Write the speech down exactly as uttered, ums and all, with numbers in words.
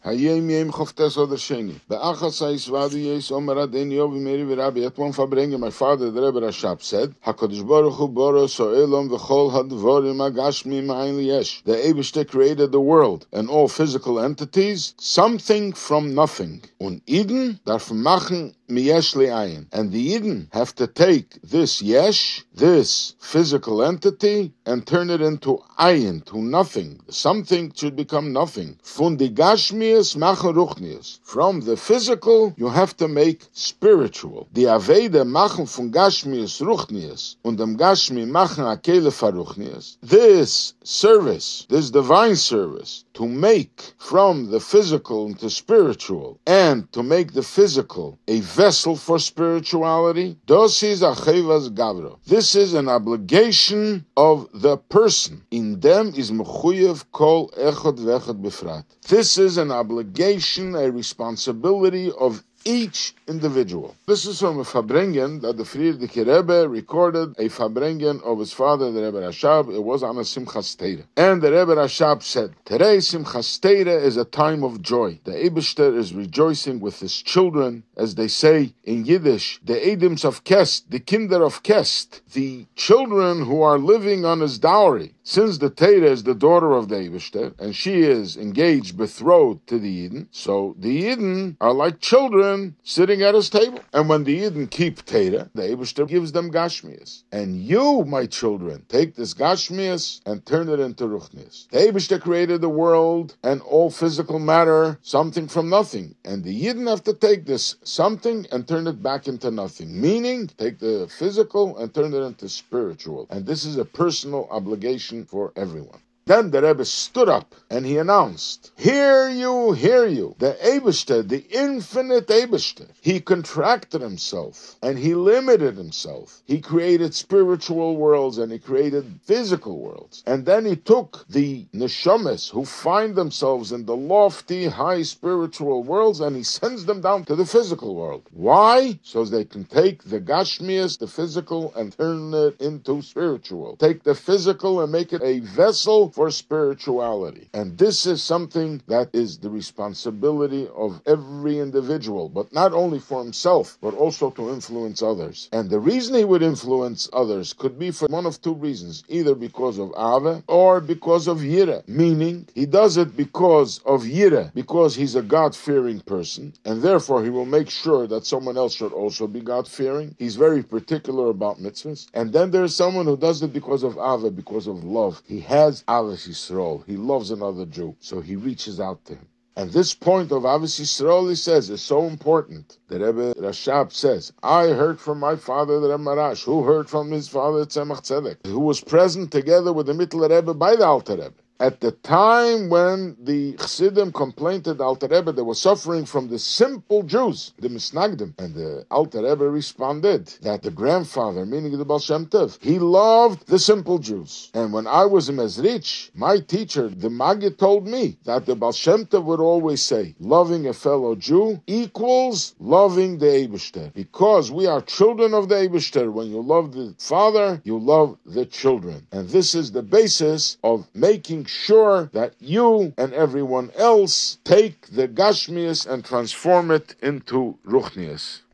Hayem yem choftes oder sheni. Be'achas ha'isvadu yes omer adeni yovi meri v'rabi. At one farbrengen, my father, the Rebbe Rashab, said, HaKadosh Baruch Hu boro so'elam v'chol hadvorim agashmi ma'ayin liyesh. The Eibishter created the world and all physical entities, something from nothing. Und Eden darf machen miyesh li'ayin. And the Eden have to take this yesh, this physical entity, and turn it into ayin, to nothing. Something should become nothing. Von die Gashmias machen Ruchnias. From the physical, you have to make spiritual. Die Aveda machen von Gashmias Ruchnias, und dem Gashmi machen Akele Faruchnias. This service, this divine service, to make from the physical into spiritual, and to make the physical a vessel for spirituality, this is a chevas gavro. This is an obligation of the person. In them is mechuyev kol echad vechad befrat. This is an obligation, a responsibility of each individual. This is from a Farbrengen that the Friedrich Rebbe recorded, a Farbrengen of his father, the Rebbe Rashab. It was on a Simchas Torah. And the Rebbe Rashab said, today Simchas Torah is a time of joy. The Eibishter is rejoicing with his children, as they say in Yiddish, the Edims of Kest, the Kinder of Kest, the children who are living on his dowry. Since the Torah is the daughter of the Eibishter, and she is engaged, betrothed to the Yidden, so the Yidden are like children sitting at his table. And when the Yidden keep Torah, the Eibishter gives them Gashmias. And you, my children, take this Gashmias and turn it into Ruchnias. The Eibishter created the world and all physical matter, something from nothing. And the Yidden have to take this something and turn it back into nothing. Meaning, take the physical and turn it into spiritual. And this is a personal obligation for everyone. Then the Rebbe stood up and he announced, hear you, hear you. The Eibishter, the infinite Eibishter, he contracted himself and he limited himself. He created spiritual worlds and he created physical worlds. And then he took the neshamas who find themselves in the lofty, high spiritual worlds, and he sends them down to the physical world. Why? So they can take the Gashmias, the physical, and turn it into spiritual. Take the physical and make it a vessel for spirituality. And this is something that is the responsibility of every individual, but not only for himself, but also to influence others. And the reason he would influence others could be for one of two reasons, either because of Ava or because of Yira, meaning he does it because of Yira, because he's a God-fearing person, and therefore he will make sure that someone else should also be God-fearing. He's very particular about mitzvahs. And then there's someone who does it because of Ava, because of love. He has Ava Yisrael. He loves another Jew, so he reaches out to him. And this point of Avos Yisrael, he says, is so important. The Rebbe Rashab says, I heard from my father, the Rebbe Marash, who heard from his father, Tzemach Tzedek, who was present together with the Mittler Rebbe by the Alter Rebbe. At the time when the Chassidim complained to the Alter Rebbe, they were suffering from the simple Jews, the Misnagdim. And the Alter Rebbe responded that the grandfather, meaning the Baal Shem Tov, he loved the simple Jews. And when I was in Mezrich, my teacher, the Maggid, told me that the Baal Shem Tov would always say, loving a fellow Jew equals loving the Eibishter. Because we are children of the Eibishter. When you love the father, you love the children. And this is the basis of making sure that you and everyone else take the Gashmias and transform it into Ruchnias.